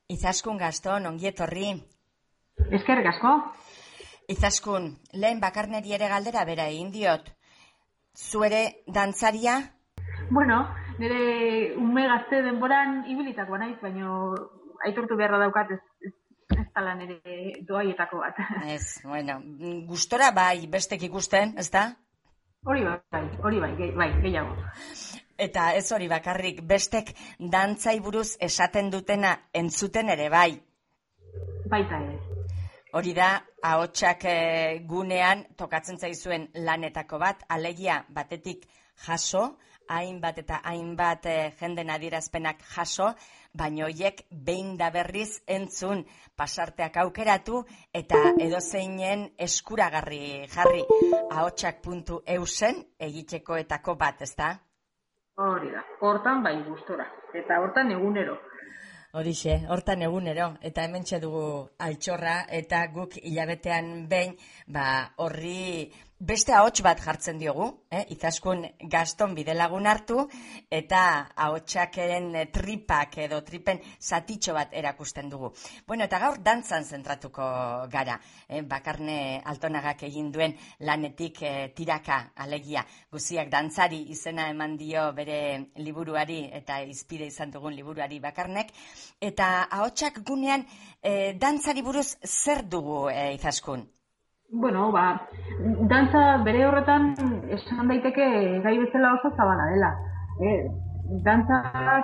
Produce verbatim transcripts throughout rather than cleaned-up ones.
Izaskun Gaston, ongi etorri. Eskerrik asko. Izaskun, lehen bakarneri ere galdera bera egin diot. Zu ere dantzaria? Bueno, nire ume gazte denboran ibilitakoa naiz, baina aitortu beharra daukat ez, ez, ez tala nire doaietako bat. Ez, bueno, gustora bai bestek ikusten, ez da? Hori bai, hori bai, bai, gehiago. Eta ez hori bakarrik, bestek dantzai buruz esaten dutena entzuten ere bai. Baita ere. Hori da, ahotsak gunean tokatzen zaizuen lanetako bat, alegia batetik jaso, hainbat eta hainbat jenden adierazpenak jaso, baina horiek behin da berriz entzun pasarteak aukeratu eta edozeinen eskuragarri jarri ahotsak puntu eusen egitekoetako bat, ez da? Hori da, hortan bai gustora, eta hortan egunero. Horixe, hortan egunero, eta hementxe dugu altxorra, eta guk hilabetean behin, ba, horri beste ahots bat jartzen diogu, eh? Izaskun Gaston bidelagun hartu, eta ahotsakeren tripak edo tripen zatitxo bat erakusten dugu. Bueno, eta gaur dantzan zentratuko gara, eh? Bakarne Altonagak egin duen lanetik eh, tiraka alegia. Guziak dantzari izena eman dio bere liburuari, eta izpide izan dugun liburuari Bakarnek, eta ahotsak gunean eh, dantzari buruz zer dugu eh, Izaskun? Bueno, ba, dantza bere horretan esan daiteke gai bezala oso zabala dela. Eh, dantza,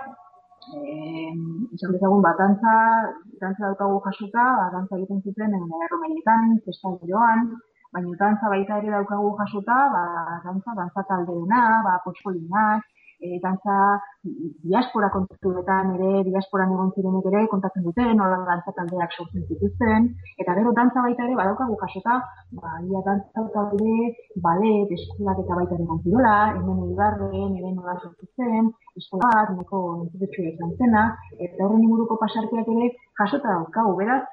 eh, esan dezagun, ba, dantza, dantza daukagu jasuta, ba, dantza egiten zuten erromeietan, festagiroan, baina dantza baita ere daukagu jasuta, ba, dantza, dantza taldeena, ba, potxolinak, e, dantza diaspora kontaktuetan ere, diasporan egon zirenek ere kontatzen duten, nola dantza taldeak sortzen zituzten, eta gero dantza baita ere badaukagu jasota, ba, ia dantza talde, balet, eskolak eta baita ere egon zirola, hemen Eibarren, ere nola sortu zen, eskola bat, neko entzutetxoa izan zena, eta horren inguruko pasarteak ere jasota daukagu, beraz,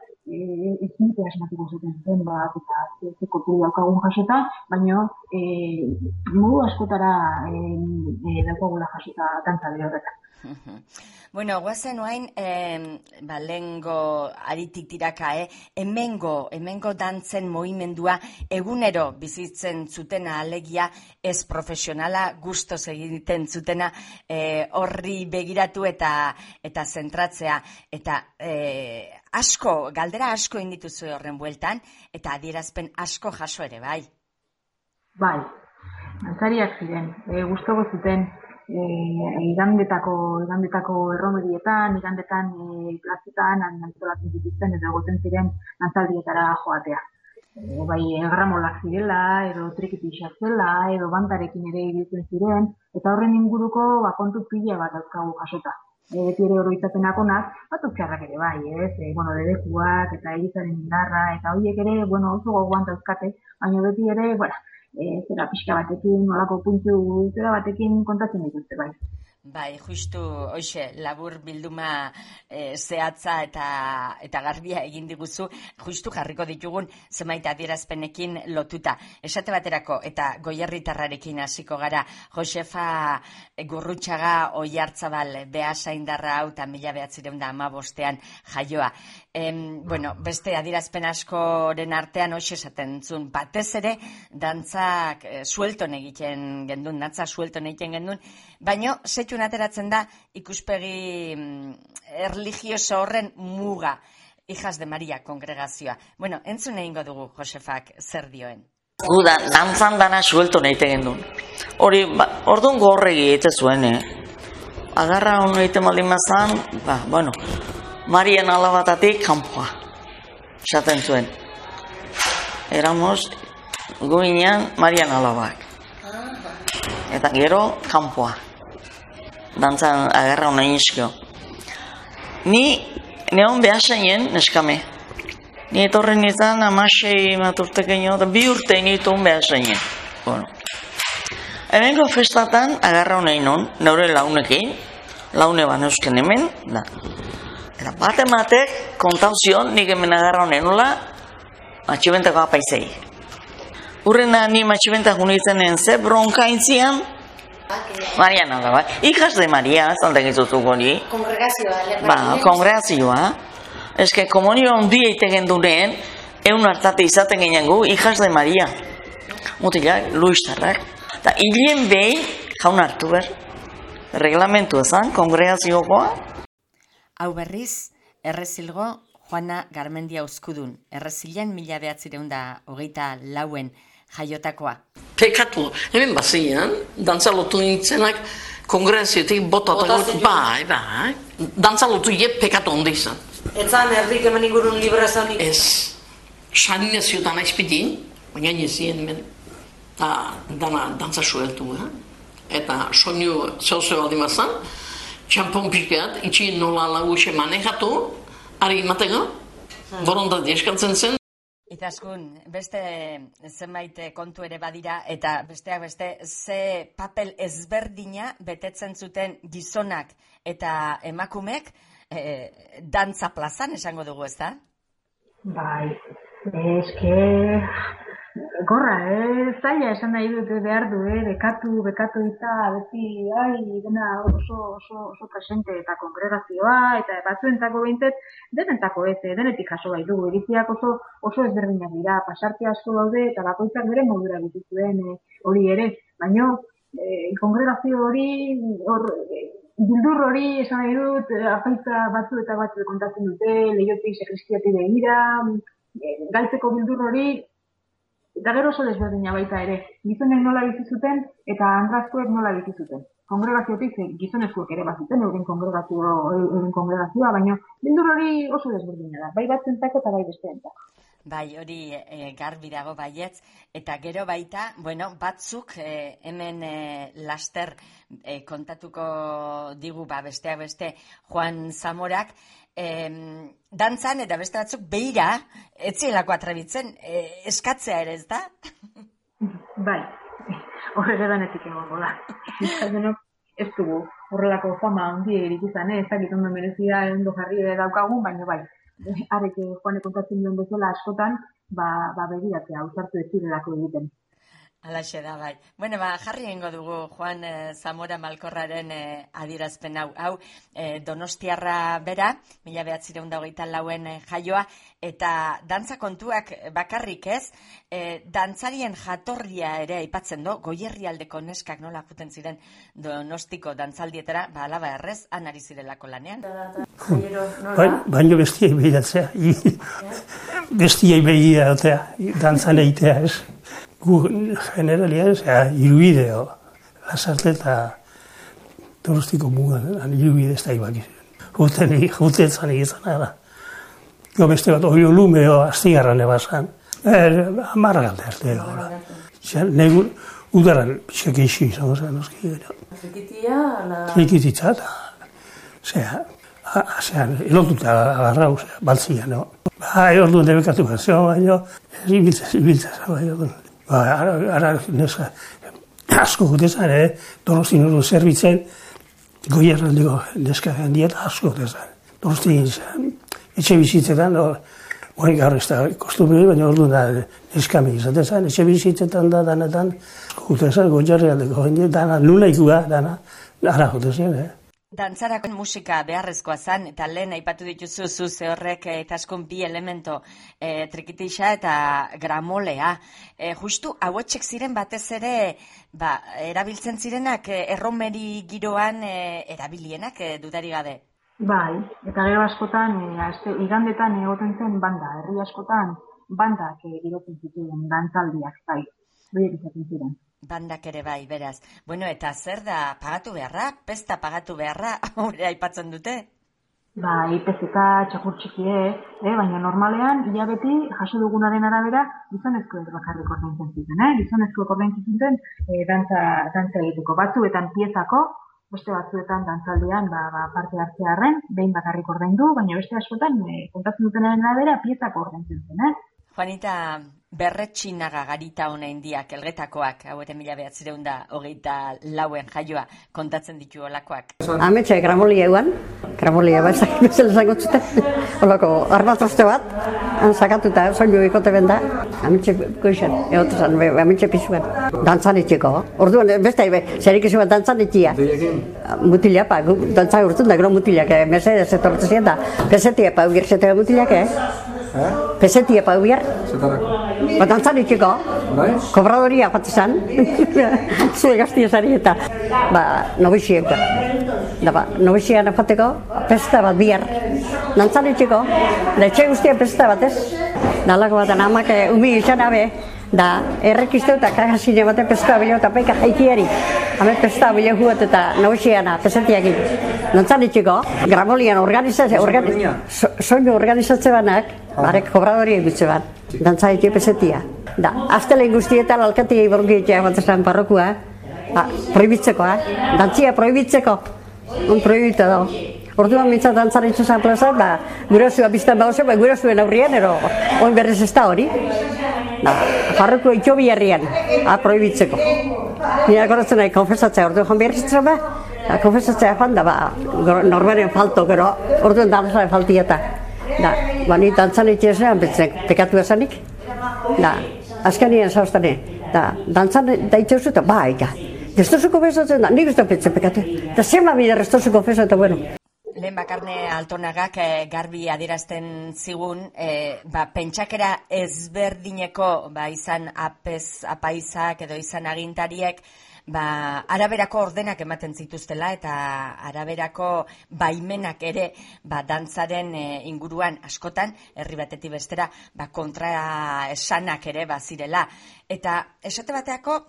ez nite asmatuko zuten zen bat, eta ez kopuru daukagun jasota, baina e, modu askotara e, e, daukagula jasota dantza bere horretan. Bueno, guazen oain, eh, ba, lehengo aritik tiraka, eh? Hemengo, hemengo dantzen moimendua egunero bizitzen zutena alegia ez profesionala, gustos egiten zutena eh, horri begiratu eta eta zentratzea, eta eh, asko, galdera asko indituzue horren bueltan, eta adierazpen asko jaso ere, bai? Bai, dantzariak ziren, e, gustoko zuten, E, igandetako, igandetako erromerietan, igandetan e, plazetan antolatzen dituzten eta goten ziren dantzaldietara joatea. E, bai, gramolak zirela, edo trikitixak zela, edo bandarekin ere ibiltzen ziren, eta horren inguruko ba, kontu pila bat dauzkagu jasota. E, beti ere oroitzapenak onak, batzuk txarrak ere bai, ez? E, bueno, debekuak eta egizaren indarra, eta horiek ere, bueno, oso gogoan dauzkate, baina beti ere, bueno, E, zera pixka batekin, nolako puntu zera batekin kontatzen dituzte, bai. Bai, justu, hoxe, labur bilduma e, zehatza eta, eta garbia egin diguzu, justu jarriko ditugun zenbait adierazpenekin lotuta. Esate baterako, eta Goierritarrarekin hasiko gara, Josefa Gurrutxaga Oiartzabal Beasaindarra hau eta mila behatzireun da hamabostean jaioa. Em, bueno, beste adierazpen askoren artean hoxe esaten zuen, batez ere dantzak e, suelton egiten gendun, dantza suelton egiten gendun, baino setxun ateratzen da ikuspegi erlijioso horren muga, Hijas de Maria kongregazioa. Bueno, entzun egingo dugu Josefak zer dioen. Guda, dantzan dana suelton egiten gendun. Hori, ba, orduan gorregi egite zuen, eh? Agarra honu egiten baldin mazan, ba, bueno, Marien alabatatik kanpoa, esaten zuen. Eramos, guinean Marien alabak. Eta gero, kanpoa. Dantzan agarra hona inizkio. Ni, neon behasainen, neskame. Ni etorren izan, amasei maturtekeino, eta bi urte nituen behasainen. Bueno. Hemengo festatan, agarra hona inon, neure launekin, laune ban eusken hemen, da. Eta bat ematek, kontauzion, nik hemen agarra honen nola, matxibentako apaizei. Urrena ni matxibentak unitzen ze bronka intzian, Mariana da, ba. Hijas de Maria, zaltek izutuk hori. Kongregazioa. Ba, kongregazioa. Eske komunio handia egiten dunen, egun hartate izaten ginen gu, hijas de Maria. Mutilak, luistarrak. Eta hilien behin, jaun hartu ber. Reglamentu ezan, kongregaziokoa. Hau berriz, Errezilgo Juana Garmendia Uzkudun. Errezilen mila behatzireun da hogeita lauen jaiotakoa. Pekatu, hemen bazian, dantzalotu nintzenak kongregaziotik botatak, bai, bai. Dantzalotu je pekatu handi izan. Etzan erdik hemen ingurun libra zanik? Ez, sanina ziotan aizpidin, baina nizien hemen, dana dantza sueltu, eh? Eta soinu zeu-zeu aldimazan, txampon pixkat, itxi nola laguxe manejatu, ari matega, borondat eskantzen zen. Itaskun, beste zenbait kontu ere badira, eta besteak beste, ze papel ezberdina betetzen zuten gizonak eta emakumeek e, dantza plazan esango dugu, ez da? Bai, eske... Gorra, eh, zaila esan nahi dut behar du, eh, bekatu, bekatu eta beti, ai, dena oso, oso, oso presente eta kongregazioa, eta batzuentzako behintzet, denentako ez, eh, denetik jaso bai dugu, iritziak oso, oso ezberdinak dira, pasarte asko daude, eta bakoitzak bere modura bituzuen eh, hori ere, baino, eh, kongregazio hori, hor, eh, bildur hori esan nahi dut, eh, afaitza batzu eta batzu kontatzen dute, lehiotik, sekristiatik begira, eh, galtzeko bildur hori, eta gero oso desberdina baita ere, gizonek nola bizi zuten eta andrazkoek nola bizi zuten. Kongregaziotik gizonezkoek ere bazuten, euren kongregazio, euren kongregazioa, baina bildur hori oso desberdina da, bai batzuentzako eta bai besteentzako. Bai, hori e, garbi dago baietz, eta gero baita, bueno, batzuk e, hemen e, laster e, kontatuko digu, ba, besteak beste, Juan Zamorak, e, dantzan eta beste batzuk behira, etzielako atrebitzen, e, eskatzea ere ez da? Bai, horrek edanetik egongo da. Ez dugu horrelako fama handia irik izan, ez dakit ondo merezia ondo jarri daukagun, baina bai. Arek Juanek kontatzen duen bezala askotan, ba, ba begiratzea, ausartu ez zirelako egiten. Alaxe da, bai. Bueno, ba, jarri egingo dugu Juan eh, Zamora Malkorraren eh, adierazpen hau. Hau, eh, Donostiarra bera, mila behatzireun da hogeita lauen eh, jaioa, eta dantza kontuak bakarrik ez, eh, dantzarien jatorria ere aipatzen do, Goierrialdeko neskak nola juten ziren Donostiko dantzaldietara, ba, alaba errez, anari zirelako lanean. Baina bestiai behiratzea, bestiai behiratzea, dantzan eitea ez. Gu generalian, irubideo, lasarte eta Donostiko mugan, irubide ez da ibakizen. Juten, juten zan egizan ara. Go beste bat, oio lumeo, astigarran ebazan. Amarra galde arte. Negun, udaran, pixak eixi izango zen, oski. Trikitia, ala... Trikititza, eta, zera, zean, elotuta agarrau, baltzia, no? Ba, orduan debekatu bat, zeo, baina, ibiltzaz, ibiltzaz, baina, Ba, ara, ara, neska, asko gutezan, eh? Donostin ordu zerbitzen, Goierraldeko neska handiet asko gutezan. Donostin etxe bizitzetan, oain gaur ez da kostumbre, baina ordu da neskame izaten zen, etxe bizitzetan da danetan, gutezan, Goierraldeko handiet, dana, nula ikua, dana, ara gutezan, eh? Dantzarako musika beharrezkoa zen, eta lehen aipatu dituzu zu zehorrek eta askon bi elemento, e, trikitixa eta gramolea. E, justu hauetxek ziren batez ere, ba, erabiltzen zirenak e, erromeri giroan e, erabilienak e, dudari gabe. Bai, eta gero askotan, e, azte, igandetan egoten zen banda, herri askotan bandak e, girotzen zituen, dantzaldiak, bai, horiek izaten ziren. Bandak ere bai, beraz. Bueno, eta zer da, pagatu beharra? Pesta pagatu beharra, hori aipatzen dute? Bai, pezeta txakur txikie, eh? Baina normalean, ia beti, jaso dugunaren arabera, gizonezko ez bakarrik ordaintzen zuten, eh? Gizonezko ordaintzen zuten eh, dantza, dantza egiteko. Batzuetan piezako, beste batzuetan dantzaldian ba, ba, parte hartzearren, behin bakarrik ordaindu, baina beste askotan, eh, kontatzen dutenaren arabera, piezako ordaintzen zen, eh? Juanita, Berretxinaga garita hona indiak, elgetakoak, hau ere mila behatzireun da hogeita lauen jaioa, kontatzen ditu olakoak. Ametxe, gramolia eguan, gramolia bat, bezala zango zuten, olako arbatroste bat, han sakatuta, soinu ikote benda, ametxe goixan, egotezan, ametxe pisuan, dantzan itxeko. Orduan, beste, zerik izu bat dantzan itxia. Mutila, pa, dantzan urtun da, gero mutilak, Mercedes etortzen da, pesetia, pa, ugirzetea mutilak, eh? Pesetia, pa, ugir. Ba, dantzan itxeko, kobradoria bat izan, zue gaztia zari eta, ba, nobixiek da. Da, ba, nobixian afateko, pesta bat bihar, dantzan itxeko, da etxe guztia pesta bat ez. Da, lako bat, amak umi izan abe, da, errekizteu eta kagazine bate pesta bilo eta peika jaikiari. Hame pesta bilo huet eta nobixiana, pesetiakin. Dantzan itxeko, gramolian organizatze, so, soinu organizatze banak, barek kobradoria egitze bat. Dantza iti pesetia. Da, aztelen guztietan alkatia iborgietxea bat esan parrokua, ba, proibitzekoa, dantzia proibitzeko, un proibita da. Orduan mintzat dantzan itxosan plazan, ba, gurasua biztan bagoze, ba, gurasuen aurrian, ero, oin berrez ez da hori. Da, parrokua itxo biharrian, a, proibitzeko. Nira goratzen nahi, konfesatzea, orduan joan biharritzen ba, konfesatzea joan da, ba, normalen falto, gero, orduan dantzaren faltieta. Da, ba, ni dantzan itxean betzen, pekatu esanik. Da, azkanien zauztane. Da, dantzan da itxean eta ba, eka. Destozu konfesatzen da, nik ez da betzen pekatu. Da, zema bide restozu konfesatzen, bueno. Lehen bakarne Altonagak eh, garbi adierazten zigun, eh, ba, pentsakera ezberdineko, ba, izan apez, apaizak edo izan agintariek, ba, araberako ordenak ematen zituztela eta araberako baimenak ere ba, dantzaren e, inguruan askotan, herri batetik bestera, ba, kontra esanak ere bazirela. Eta esate bateako,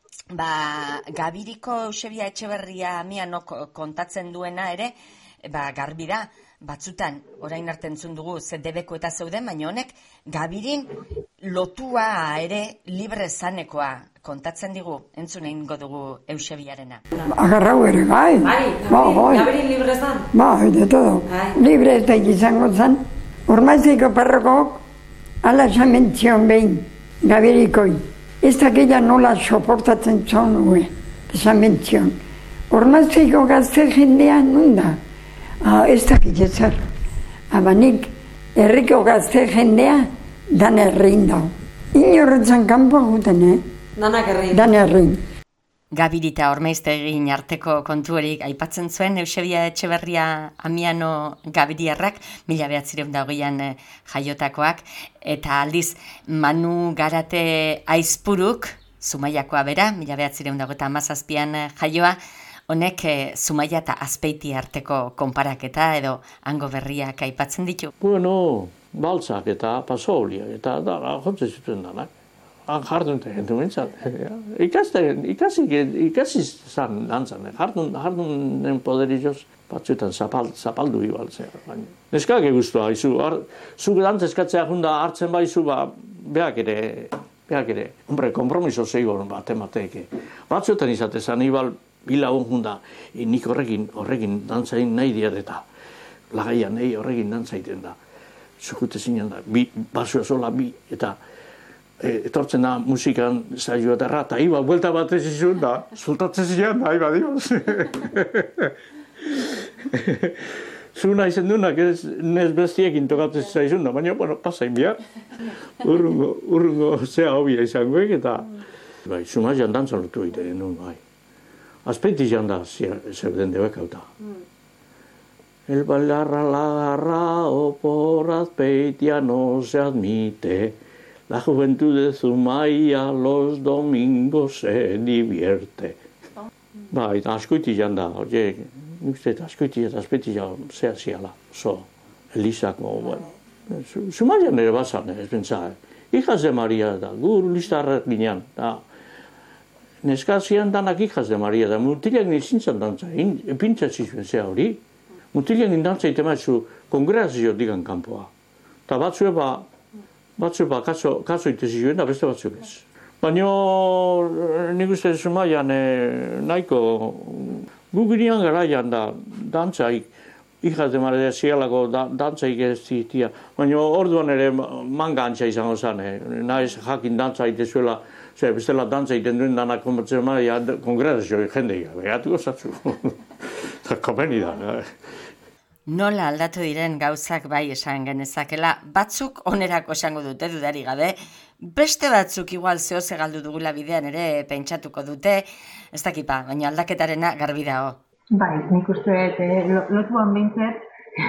ba, Gabiriko Eusebia Etxeberria mianok kontatzen duena ere, ba, garbi da, batzutan, orain arte entzun dugu, ze debeko eta zeuden, baina honek, Gabirin lotua ere libre zanekoa kontatzen digu, entzun egingo dugu Eusebiarena. Agarrau ere, bai. Bai, Gabirin libre zan. Bai, de todo. Libre ez da izango zan. Urmaiziko parrokok, ala samentzion behin, Gabirikoi. Ez dakila nola soportatzen zon nue, samentzion. Urmaiziko gazte jendea nunda. Ah, ez dakit ezer. Abanik, herriko gazte jendea, dan herrin dau. Inorretzan kanpo guten, eh? Danak herrin. Dan herrin. Gabirita Ormaiztegin arteko kontuerik aipatzen zuen Eusebia Etxeberria Amiano Gabiriarrak, mila behatzireun da hogeian jaiotakoak, eta aldiz Manu Garate Aizpuruk, Zumaiakoa bera, mila behatzireun da hogeita hamazazpian jaioa, honek Zumaia eta Azpeiti arteko konparaketa edo hango berriak aipatzen ditu. Bueno, baltzak eta pasoliak eta da, jotzen zituen danak. Han jardun eta jentu mintzat. Ikasi zan dantzan, jardun poderilloz batzuetan zapaldu ibaltzea. Neskak eguztua, izu, zuk dantzeskatzea junda hartzen baizu, ba, behak ere, behak ere, hombre, kompromiso zeigon bat emateeke. Batzuetan izatezan, ibal, bila hon junda, nik horrekin, horrekin dantzain nahi diat eta lagaian nahi horrekin dantzaiten da. Zukute zinen da, bi, basua zola bi, eta etortzen da musikan saioa derra, eta iba, buelta batez izun da, zultatzen zian da, iba, dioz. Zu nahi zendunak ez nez bestiekin tokatzen zaizun da, baina, bueno, pasain bihar. Urrungo, urrungo zea hobia izangoek, eta bai, Zumaian dantzan lotu egiten nuen, bai. Azpeiti jan da, zeuden debek hauta. El bailar a la garrao por Azpeitia no se admite. La juventud de Zumaia los domingos se divierte. Ba, eta askoiti jan da, oie, uste, askoiti eta Azpeiti jan zea ziala, so, Elisako, bueno. Zumaian ere bazan, ez pentsa, hijas de Maria da, gur listarrak ginean, da. Neskazian danak hijas de Maria da, mutilak nizintzan dantza, epintzatzizuen zea hori. Mutilak nindantza itemaizu kongregazio digan kanpoa. Eta batzue ba, batzue ba, kaso, kaso itezizuen da beste batzuk ez. Baina nik uste Zumaian eh, nahiko guginean garaian da dantzaik Hijas de Maria zialako dantzaik ez zitia. Baina orduan ere manga antza izango zen. Naiz jakin dantza itezuela, ze bestela dantza iten duen danak konbatzen maria kongresio jendeia. Begatuko zatzu. Komeni da. Nola aldatu diren gauzak bai esan genezakela, batzuk onerako esango dute dudari gabe, beste batzuk igual zehose galdu dugula bidean ere pentsatuko dute, ez dakipa, baina aldaketarena garbi dago. Bai, nik uste dut, lotuan behintzet,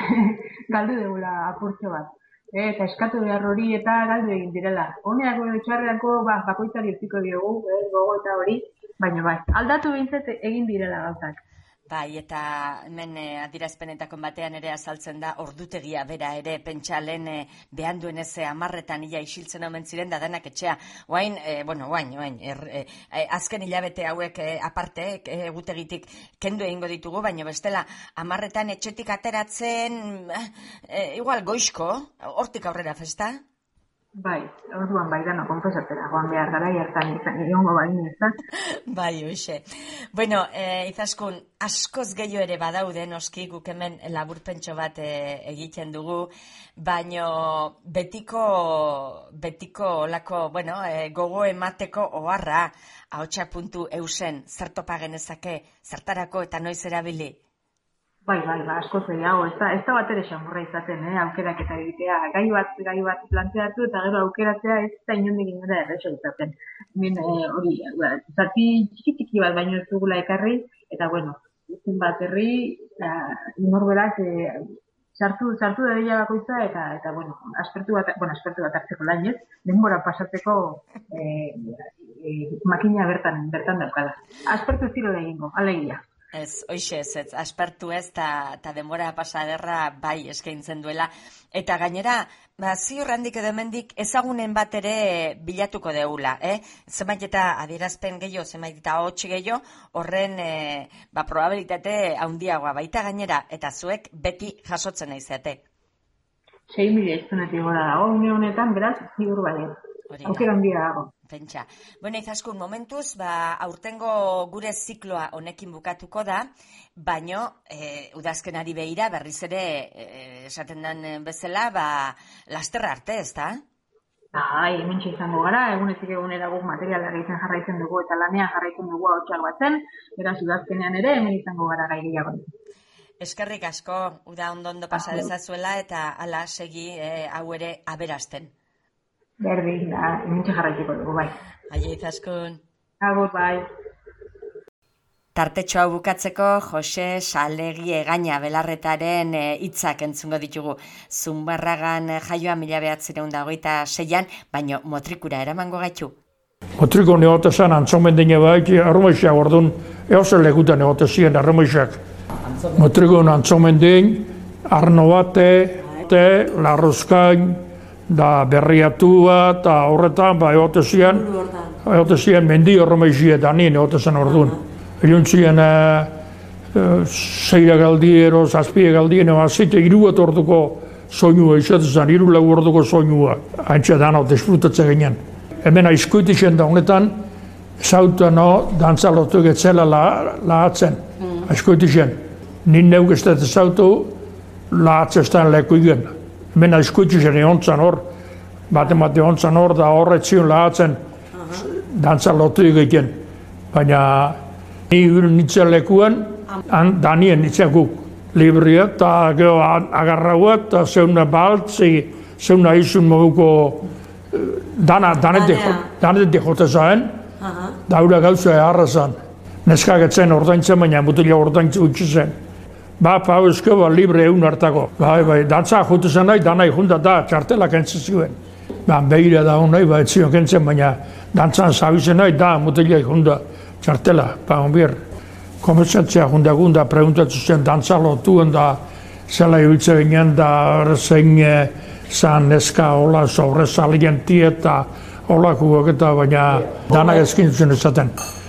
galdu dugula apurtxo bat. Eta eskatu behar hori eta galdu egin direla. Honeako edo txarreako bakoitzari utziko diogu, gogo eta hori, baina bai, aldatu behintzet egin direla gauzak. Bai, eta hemen adierazpenetako batean ere azaltzen da ordutegia bera ere pentsa lehen behan duen eze amarretan ia isiltzen omen ziren da denak etxea. Oain, e, bueno, oain, oain, er, e, azken hilabete hauek e, aparte egutegitik kendu egingo ditugu, baina bestela amarretan etxetik ateratzen, e, igual goizko, hortik aurrera festa? Bai, orduan bai dano konposatzera, joan behar gara hartan izan, egongo bai nizan. Bai, hoxe. Bueno, e, Izaskun, askoz gehiago ere badaude, noski guk hemen laburpentxo bat e, egiten dugu, baino betiko, betiko olako, bueno, e, gogo emateko oharra, ahotsa puntu eusen, zertopa genezake, zertarako eta noiz erabili? Bai, bai, ba, asko zeiago, ez da, ez da bat ere xamurra izaten, eh, aukerak eta egitea, gai bat, gai bat planteatu eta gero aukeratzea ez da inondik inora errexo izaten. Hemen hori, zati txiki-txiki bat baino ez dugula ekarri, eta bueno, zen bat herri, inorberak sartu, sartu da dira bakoitza, eta, eta bueno, aspertu bat, bueno, aspertu bat hartzeko lainez, denbora pasatzeko e, e, makina bertan, bertan daukala. Aspertu ziro da egingo, alegia. Ez, hoxe ez, ez, aspertu ez, eta denbora pasaderra bai eskaintzen duela. Eta gainera, ba, ziur handik edo hemendik ezagunen bat ere bilatuko deula, eh? Zenbait eta adierazpen gehiago, zenbait eta hots gehiago, horren e, ba, probabilitate handiagoa baita gainera, eta zuek beti jasotzen naizete. sei mila iztunetik gora dago, une honetan, beraz, ziur bale. Aukera handia dago. Pentsa. Bueno, Izaskun, momentuz, ba, aurtengo gure zikloa honekin bukatuko da, baino, e, udazkenari behira, berriz ere, e, esaten den bezala, ba, lasterra arte, ez da? Bai, hementxe izango gara, egunetik egunera guk materiala egiten jarraitzen dugu eta lanean jarraitzen dugu hotxak batzen, beraz, udazkenean ere, hemen izango gara gai gehiago. Eskerrik asko, uda ondo-ondo pasa dezazuela eta ala segi e, hau ere aberasten. Berdin, da, hementxe jarraitiko dugu, bai. Aio, Izaskun. Agur, bai. Tartetxo hau bukatzeko, Jose Salegi Egaña belarretaren hitzak e, entzungo ditugu. Zumbarragan jaioa mila behatzireun da hogeita seian, baino motrikura eramango gaitu. Motriko negote zen antzomen dine baik, arromoixak orduan, eozen lekutan negote ziren arromoixak. Motriko antzomen din, arno bate, te, larrozkain, da berriatua eta horretan, ba, egote ziren, egote ziren mendi horromeixie da nien egote zen orduan. Egon ziren zeira galdiero, zazpie galdieno, azite iruat orduko soinua, izaten zen, iru lau orduko soinua. Haintxe dana, desfrutatzen ginen. Hemen aizkoitixen da honetan, zautu no, dantzalotu getzela lahatzen, aizkoitixen. Nin neuk ez dut zautu, lahatzestan leku igen. Hemen aizkoitixen egontzan hor, bate-mate egontzan hor, da horretzion lahatzen, dantzalotu egiten. Baina, ni nintzen lekuan, da nien nintzen guk. Libriak, eta geho agarrauat, eta zeuna baltzi, zeuna izun moguko, danetik jote zahen, da hura gauza eharra zan. Neskagetzen ordaintzen, baina mutila ordaintzen utzi zen. Ba, pau ezko, ba, libre egun hartako. Bai, bai, dantza jote zen nahi, danai junta da, txartela kentzen zuen. Ba, behira da hon nahi, ba, etzion kentzen, baina dantzan zabizen nahi, da, mutila junta, txartela, ba, onbier. Komertzatzea junta gunda, preguntatzen zen, dantza lotuen da, zela ibiltze ginen da, zein zan neska, hola, sobre salientie eta holako eta baina dana ezkin zuen ezaten.